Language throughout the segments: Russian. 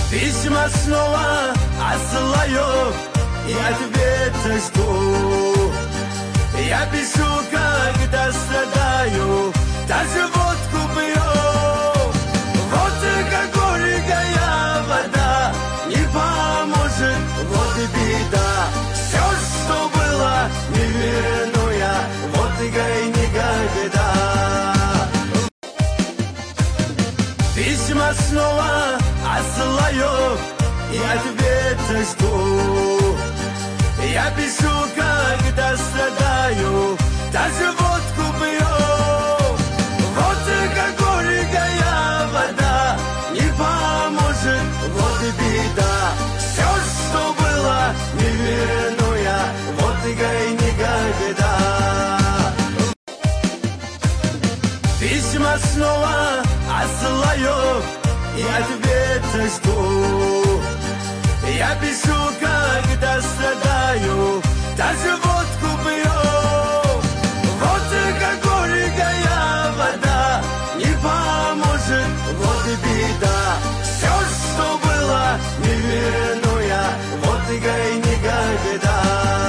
Письма снова отсылаю и ответа жду. Я пишу, когда страдаю, даже водку пью. Вот как горькая вода не поможет, вот и беда. Все, что было, не верну я, вот и никогда. Письма снова отсылаю и ответа жду. Я пишу, когда страдаю, даже водку пью. Вот как горькая вода не поможет, вот и беда. Все, что было, не верну я, вот и никогда. Письма снова отсылаю и ответа жду. Я пишу, когда страдаю, даже водку пью. Вот как горькая вода не поможет, вот и беда. Все, что было, не верну я, вот и никогда.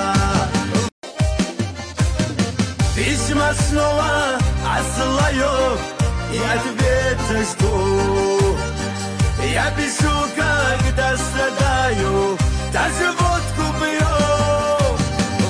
Письма снова отсылаю и ответа жду. Я пишу,